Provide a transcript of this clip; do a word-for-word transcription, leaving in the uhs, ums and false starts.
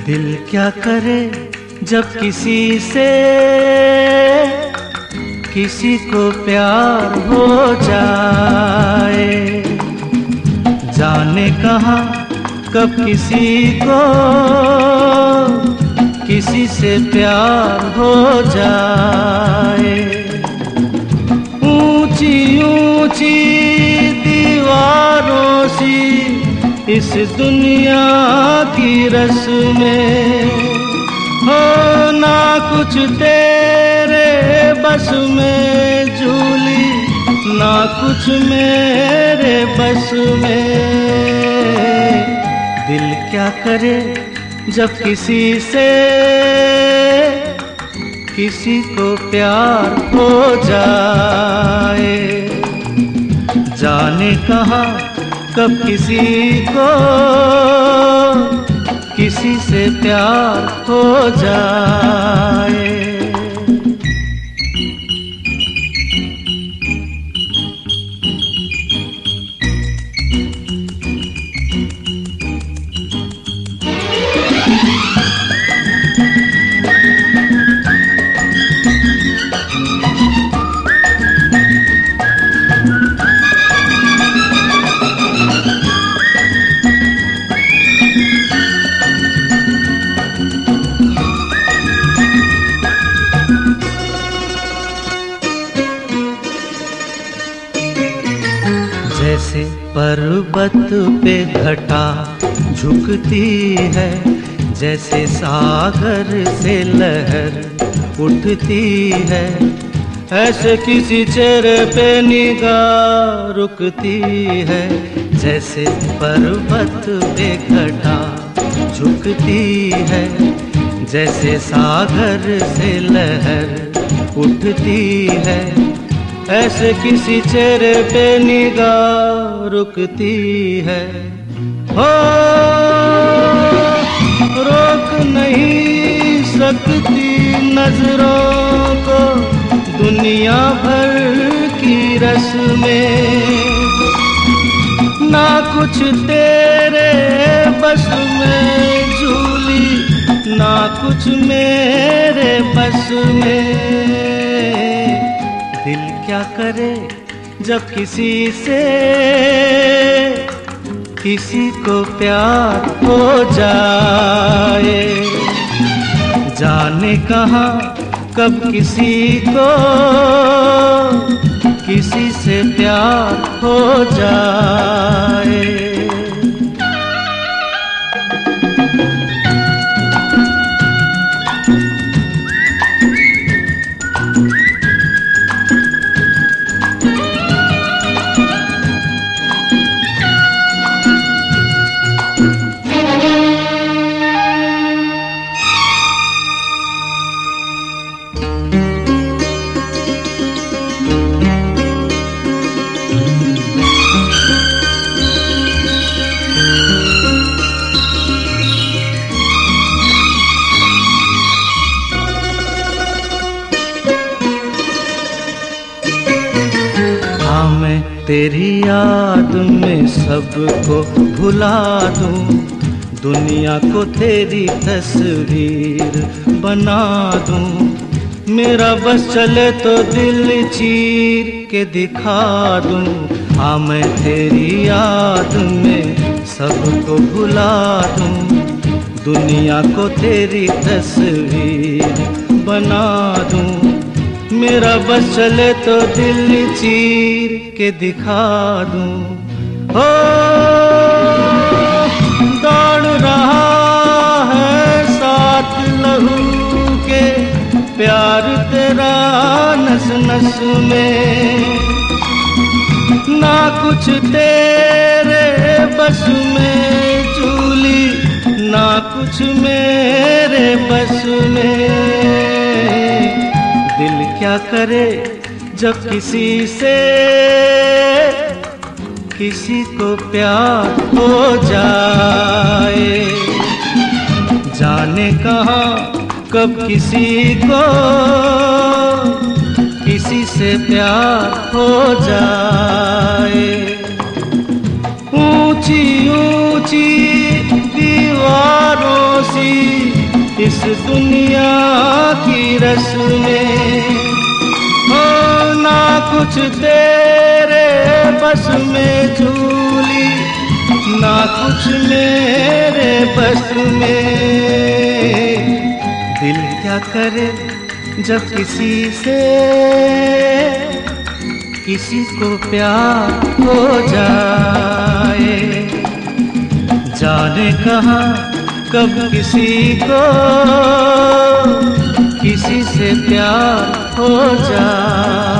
दिल क्या करे जब किसी से किसी को प्यार हो जाए, जाने कहाँ कब किसी को किसी से प्यार हो जाए। ऊंची ऊंची दीवारों सी इस दुनिया की रस्में हो, ना कुछ तेरे बस में झूली, ना कुछ मेरे बस में। दिल क्या करे जब किसी से किसी को प्यार हो जाए, जाने कहाँ कब किसी को किसी से प्यार हो जाए। जैसे पर्वत पे घटा झुकती है, जैसे सागर से लहर उठती है, ऐसे किसी चेहरे पे निगाह रुकती है। जैसे पर्वत पे घटा झुकती है, जैसे सागर से लहर उठती है, ऐसे किसी चेहरे पे निगाह रुकती है। हो रोक नहीं सकती नजरों को दुनिया भर की रस्में, ना कुछ तेरे बस में झूली, ना कुछ मेरे बस में। दिल क्या करे जब किसी से किसी को प्यार हो जाए, जाने कहाँ कब किसी को किसी से प्यार हो जाए। मैं तेरी याद में सबको भुला दूं, दुनिया को तेरी तस्वीर बना दूं। मेरा बस चले तो दिल चीर के दिखा दूं। हाँ मैं तेरी याद में सबको भुला दूं, दुनिया को तेरी तस्वीर बना दूं। मेरा बस चले तो दिल चीर के दिखा दूं। हो दौड़ रहा है साथ लहू के प्यार तेरा नस नस में, ना कुछ तेरे बस में झूली, ना कुछ मेरे बस में। दिल क्या करे जब किसी से किसी को प्यार हो जाए, जाने कहाँ कब किसी को किसी से प्यार हो जाए। ऊंची ऊंची दीवारों सी इस दुनिया की रस्में, हो ना कुछ तेरे बस में झूली, ना कुछ मेरे बस में। दिल क्या करे जब किसी से किसी को प्यार हो जाए, जाने कहाँ कब किसी को किसी से प्यार हो जाए।